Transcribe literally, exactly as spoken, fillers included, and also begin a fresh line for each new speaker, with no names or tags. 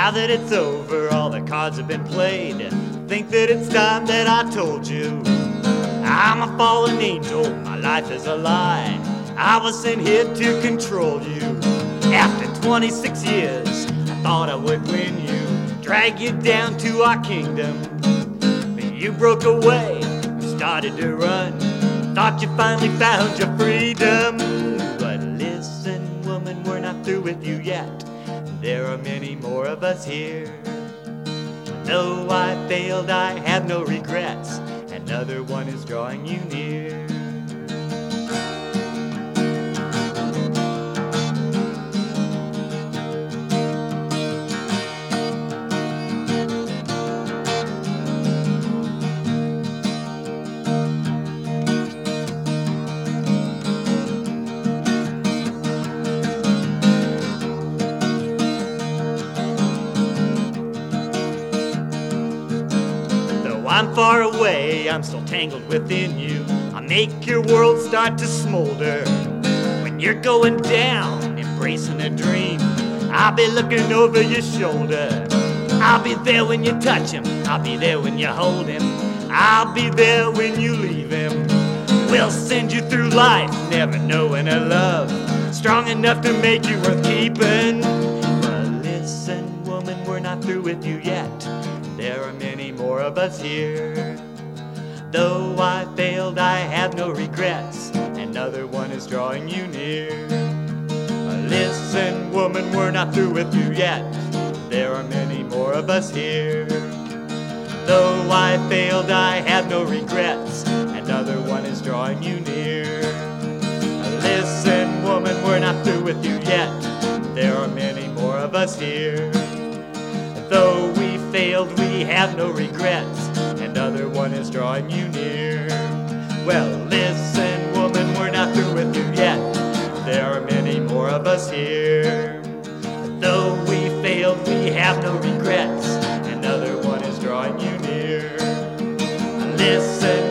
Now that it's over, all the cards have been played. Think that it's time that I told you I'm a fallen angel, my life is a lie. I was sent here to control you. After twenty-six years, I thought I would win you, drag you down to our kingdom. But you broke away, started to run, thought you finally found your freedom. But listen, woman, we're not through with you yet. There are many more of us here. Though I failed, I have no regrets. Another one is drawing you near. I'm far away, I'm still tangled within you. I make your world start to smolder. When you're going down, embracing a dream, I'll be looking over your shoulder. I'll be there when you touch him, I'll be there when you hold him, I'll be there when you leave him. We'll send you through life, never knowing a love strong enough to make you worth keeping. But listen, woman, we're not through with you yet. There are many more of us here. Though I failed, I have no regrets. Another one is drawing you near. Listen, woman, we're not through with you yet. There are many more of us here. Though I failed, I have no regrets. Another one is drawing you near. Listen, woman, we're not through with you yet. There are many more of us here. Though we failed, we have no regrets. Another one is drawing you near. Well, listen, woman, we're not through with you yet. There are many more of us here. Though we failed, we have no regrets. Another one is drawing you near. Listen,